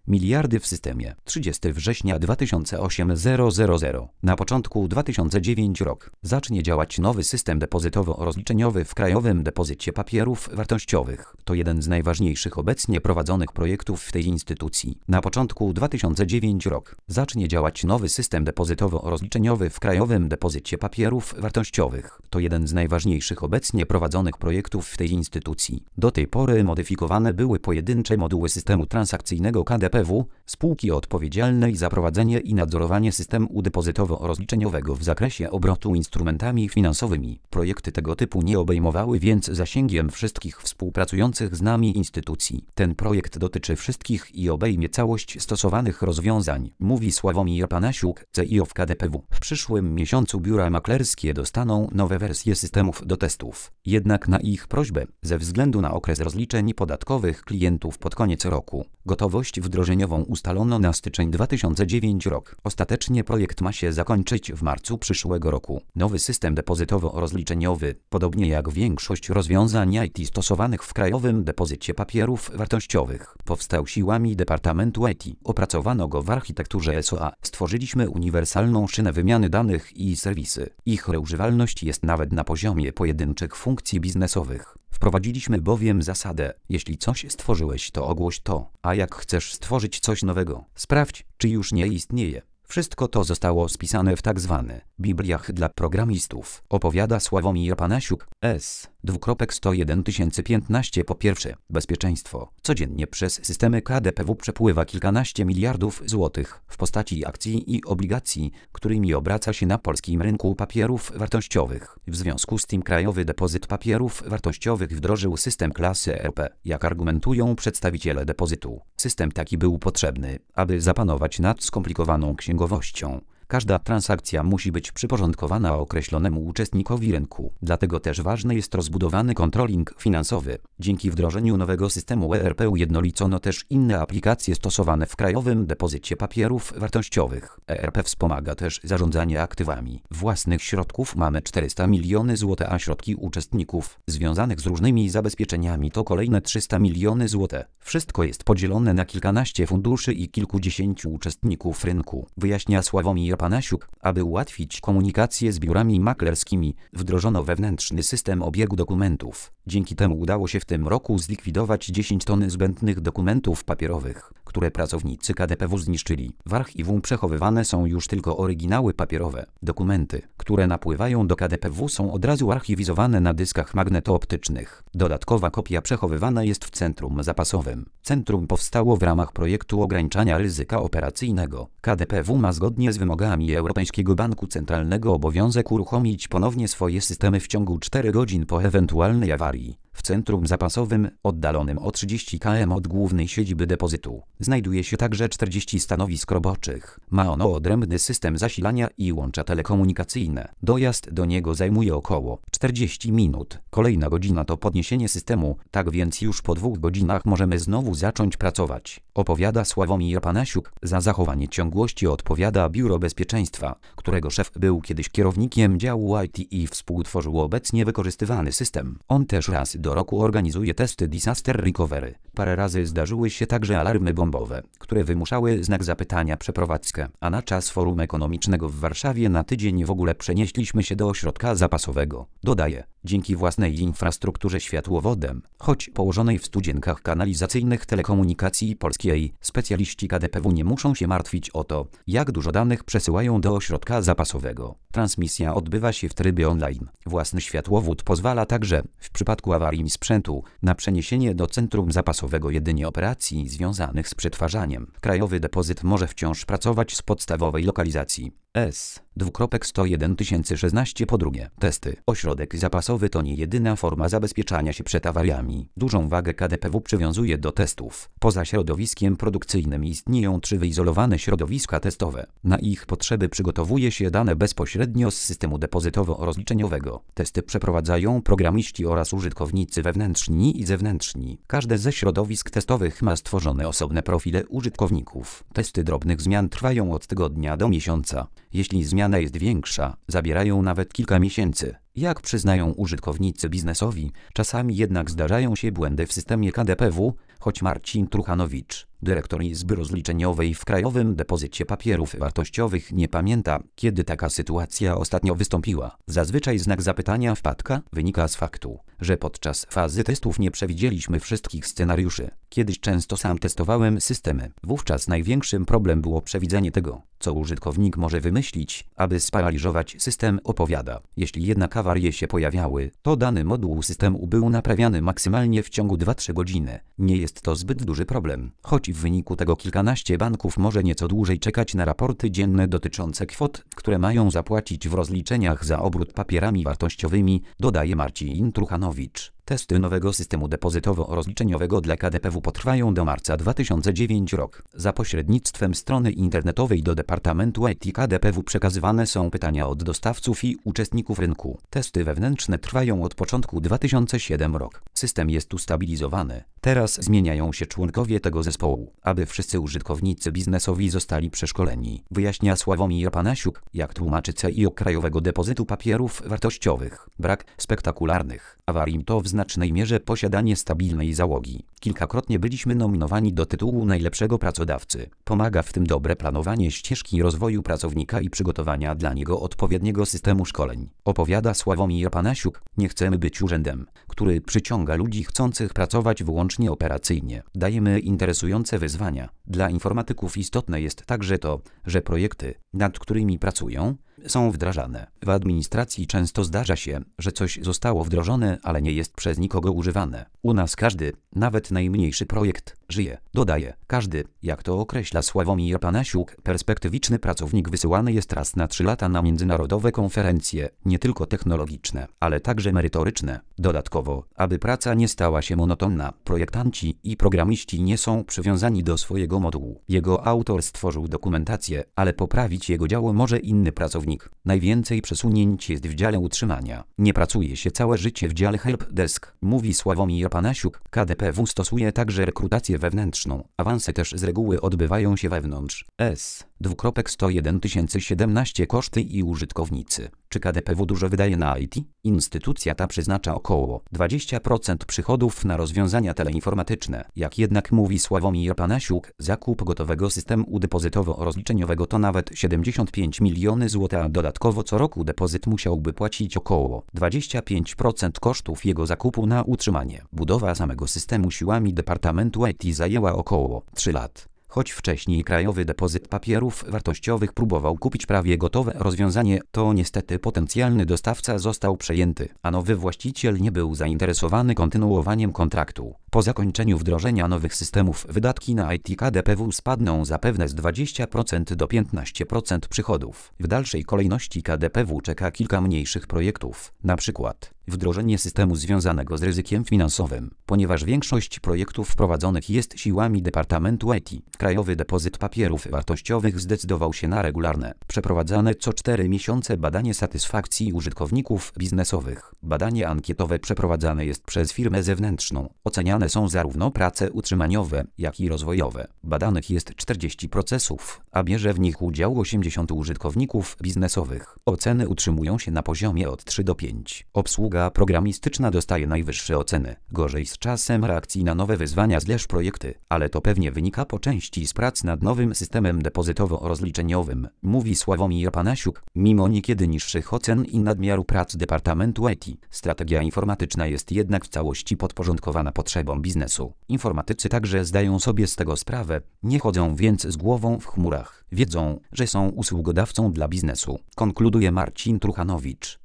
miliardy w systemie. 30 września 2008 Na początku 2009 rok. Zacznie działać nowy system depozytowo-rozliczeniowy w Krajowym Depozycie Papierów Wartościowych. To jeden z najważniejszych obecnie prowadzonych projektów w tej instytucji. Na początku 2009 rok. Zacznie działać nowy system depozytowo-rozliczeniowy w Krajowym Depozycie Papierów Wartościowych. To jeden z najważniejszych obecnie prowadzonych projektów w tej instytucji. Do tej pory modyfikowane były pojedyncze moduły systemu transakcyjnego KDPW, spółki odpowiedzialnej za prowadzenie i nadzorowanie systemu depozytowo-rozliczeniowego w zakresie obrotu instrumentami finansowymi. Projekty tego typu nie obejmowały więc zasięgiem wszystkich współpracujących z nami instytucji. Ten projekt dotyczy wszystkich i obejmie całość stosowanych rozwiązań, mówi Sławomir Panasiuk, CIO w KDPW. W przyszłym miesiącu biura maklerskie dostaną nowe wersje systemów do testów. Jednak na ich prośbę, ze względu na okres rozliczeń podatkowych klientów pod koniec roku, gotowość wdrożeniową ustalono na styczeń 2009 rok. Ostatecznie projekt ma się zakończyć w marcu przyszłego roku. Nowy system depozytowo-rozliczeniowy, podobnie jak większość rozwiązań IT stosowanych w Krajowym Depozycie Papierów Wartościowych, powstał siłami Departamentu IT. Opracowano go w architekturze SOA. Stworzyliśmy uniwersalną szynę wymiany danych i serwisy. Ich reużywalność jest nawet na poziomie pojedynczych funkcji biznesowych. Wprowadziliśmy bowiem zasadę: jeśli coś stworzyłeś, to ogłoś to, a jak chcesz stworzyć coś nowego, sprawdź, czy już nie istnieje. Wszystko to zostało spisane w tzw. Bibliach dla programistów, opowiada Sławomir Panasiuk, S. 101 Po pierwsze, bezpieczeństwo. Codziennie przez systemy KDPW przepływa kilkanaście miliardów złotych w postaci akcji i obligacji, którymi obraca się na polskim rynku papierów wartościowych. W związku z tym Krajowy Depozyt Papierów Wartościowych wdrożył system klasy ERP. Jak argumentują przedstawiciele depozytu, system taki był potrzebny, aby zapanować nad skomplikowaną księgowością. Każda transakcja musi być przyporządkowana określonemu uczestnikowi rynku. Dlatego też ważny jest rozbudowany kontroling finansowy. Dzięki wdrożeniu nowego systemu ERP ujednolicono też inne aplikacje stosowane w Krajowym Depozycie Papierów Wartościowych. ERP wspomaga też zarządzanie aktywami. Własnych środków mamy 400 miliony złotych, a środki uczestników związanych z różnymi zabezpieczeniami to kolejne 300 miliony złotych. Wszystko jest podzielone na kilkanaście funduszy i kilkudziesięciu uczestników rynku, wyjaśnia Sławomir Panasiuk. Aby ułatwić komunikację z biurami maklerskimi, wdrożono wewnętrzny system obiegu dokumentów. Dzięki temu udało się w tym roku zlikwidować 10 ton zbędnych dokumentów papierowych, które pracownicy KDPW zniszczyli. W archiwum przechowywane są już tylko oryginały papierowe. Dokumenty, które napływają do KDPW, są od razu archiwizowane na dyskach magnetooptycznych. Dodatkowa kopia przechowywana jest w centrum zapasowym. Centrum powstało w ramach projektu ograniczania ryzyka operacyjnego. KDPW ma zgodnie z wymogami Europejskiego Banku Centralnego obowiązek uruchomić ponownie swoje systemy w ciągu 4 godzin po ewentualnej awarii. W centrum zapasowym, oddalonym o 30 km od głównej siedziby depozytu, znajduje się także 40 stanowisk roboczych. Ma ono odrębny system zasilania i łącza telekomunikacyjne. Dojazd do niego zajmuje około 40 minut. Kolejna godzina to podniesienie systemu, tak więc już po 2 godzinach możemy znowu zacząć pracować, opowiada Sławomir Panasiuk. Za zachowanie ciągłości odpowiada Biuro Bezpieczeństwa, którego szef był kiedyś kierownikiem działu IT i współtworzył obecnie wykorzystywany system. On też raz do roku organizuje testy Disaster Recovery. Parę razy zdarzyły się także alarmy bombowe, które wymuszały znak zapytania przeprowadzkę, a na czas Forum Ekonomicznego w Warszawie na tydzień w ogóle przenieśliśmy się do ośrodka zapasowego. Dodaje, dzięki własnej infrastrukturze światłowodem, choć położonej w studzienkach kanalizacyjnych Telekomunikacji Polskiej, specjaliści KDPW nie muszą się martwić o to, jak dużo danych przesyłają do ośrodka zapasowego. Transmisja odbywa się w trybie online. Własny światłowód pozwala także, w przypadku awarii sprzętu, na przeniesienie do centrum zapasowego jedynie operacji związanych z przetwarzaniem. Krajowy Depozyt może wciąż pracować z podstawowej lokalizacji. S. 201 Po drugie, testy. Ośrodek zapasowy to nie jedyna forma zabezpieczania się przed awariami. Dużą wagę KDPW przywiązuje do testów. Poza środowiskiem produkcyjnym istnieją 3 wyizolowane środowiska testowe. Na ich potrzeby przygotowuje się dane bezpośrednio z systemu depozytowo-rozliczeniowego. Testy przeprowadzają programiści oraz użytkownicy wewnętrzni i zewnętrzni. Każde ze środowisk testowych ma stworzone osobne profile użytkowników. Testy drobnych zmian trwają od tygodnia do miesiąca. Jeśli zmiana jest większa, zabierają nawet kilka miesięcy. Jak przyznają użytkownicy biznesowi, czasami jednak zdarzają się błędy w systemie KDPW, choć Marcin Truchanowicz, Dyrektor Izby Rozliczeniowej w Krajowym Depozycie Papierów Wartościowych nie pamięta, kiedy taka sytuacja ostatnio wystąpiła. Zazwyczaj znak zapytania wpadka wynika z faktu, że podczas fazy testów nie przewidzieliśmy wszystkich scenariuszy. Kiedyś często sam testowałem systemy. Wówczas największym problem było przewidzenie tego, co użytkownik może wymyślić, aby sparaliżować system, opowiada. Jeśli jednak awarie się pojawiały, to dany moduł systemu był naprawiany maksymalnie w ciągu 2-3 godziny. Nie jest to zbyt duży problem, choć w wyniku tego kilkanaście banków może nieco dłużej czekać na raporty dzienne dotyczące kwot, które mają zapłacić w rozliczeniach za obrót papierami wartościowymi, dodaje Marcin Truchanowicz. Testy nowego systemu depozytowo-rozliczeniowego dla KDPW potrwają do marca 2009 roku. Za pośrednictwem strony internetowej do Departamentu IT KDPW przekazywane są pytania od dostawców i uczestników rynku. Testy wewnętrzne trwają od początku 2007 roku. System jest ustabilizowany. Teraz zmieniają się członkowie tego zespołu, aby wszyscy użytkownicy biznesowi zostali przeszkoleni, wyjaśnia Sławomir Panasiuk. Jak tłumaczy CIO Krajowego Depozytu Papierów Wartościowych, brak spektakularnych awarii to w znacznej mierze posiadanie stabilnej załogi. Kilkakrotnie byliśmy nominowani do tytułu najlepszego pracodawcy. Pomaga w tym dobre planowanie ścieżki rozwoju pracownika i przygotowania dla niego odpowiedniego systemu szkoleń. Opowiada Sławomir Panasiuk. Nie chcemy być urzędem, który przyciąga ludzi chcących pracować wyłącznie operacyjnie. Dajemy interesujące wyzwania. Dla informatyków istotne jest także to, że projekty, nad którymi pracują, są wdrażane. W administracji często zdarza się, że coś zostało wdrożone, ale nie jest przez nikogo używane. U nas każdy, nawet najmniejszy projekt, żyje. Dodaje, każdy, jak to określa Sławomir Panasiuk, perspektywiczny pracownik wysyłany jest raz na 3 lata na międzynarodowe konferencje, nie tylko technologiczne, ale także merytoryczne. Dodatkowo, aby praca nie stała się monotonna, projektanci i programiści nie są przywiązani do swojego modułu. Jego autor stworzył dokumentację, ale poprawić jego dzieło może inny pracownik. Najwięcej przesunięć jest w dziale utrzymania. Nie pracuje się całe życie w dziale helpdesk, mówi Sławomir Panasiuk. KDPW stosuje także rekrutację wewnętrzną. Awanse też z reguły odbywają się wewnątrz. S.101 017 koszty i użytkownicy. Czy KDPW dużo wydaje na IT? Instytucja ta przeznacza około 20% przychodów na rozwiązania teleinformatyczne. Jak jednak mówi Sławomir Panasiuk, zakup gotowego systemu depozytowo-rozliczeniowego to nawet 75 miliony złotych, a dodatkowo co roku depozyt musiałby płacić około 25% kosztów jego zakupu na utrzymanie. Budowa samego systemu siłami Departamentu IT zajęła około 3 lat. Choć wcześniej Krajowy Depozyt Papierów Wartościowych próbował kupić prawie gotowe rozwiązanie, to niestety potencjalny dostawca został przejęty, a nowy właściciel nie był zainteresowany kontynuowaniem kontraktu. Po zakończeniu wdrożenia nowych systemów wydatki na IT KDPW spadną zapewne z 20% do 15% przychodów. W dalszej kolejności KDPW czeka kilka mniejszych projektów, na przykład wdrożenie systemu związanego z ryzykiem finansowym. Ponieważ większość projektów prowadzonych jest siłami Departamentu IT, Krajowy Depozyt Papierów Wartościowych zdecydował się na regularne, przeprowadzane co 4 miesiące badanie satysfakcji użytkowników biznesowych. Badanie ankietowe przeprowadzane jest przez firmę zewnętrzną. Oceniane są zarówno prace utrzymaniowe, jak i rozwojowe. Badanych jest 40 procesów, a bierze w nich udział 80 użytkowników biznesowych. Oceny utrzymują się na poziomie od 3 do 5. Obsługa programistyczna dostaje najwyższe oceny. Gorzej z czasem reakcji na nowe wyzwania / projekty, ale to pewnie wynika po części z prac nad nowym systemem depozytowo-rozliczeniowym, mówi Sławomir Panasiuk. Mimo niekiedy niższych ocen i nadmiaru prac Departamentu IT, strategia informatyczna jest jednak w całości podporządkowana potrzebom biznesu. Informatycy także zdają sobie z tego sprawę, nie chodzą więc z głową w chmurach. Wiedzą, że są usługodawcą dla biznesu, konkluduje Marcin Truchanowicz.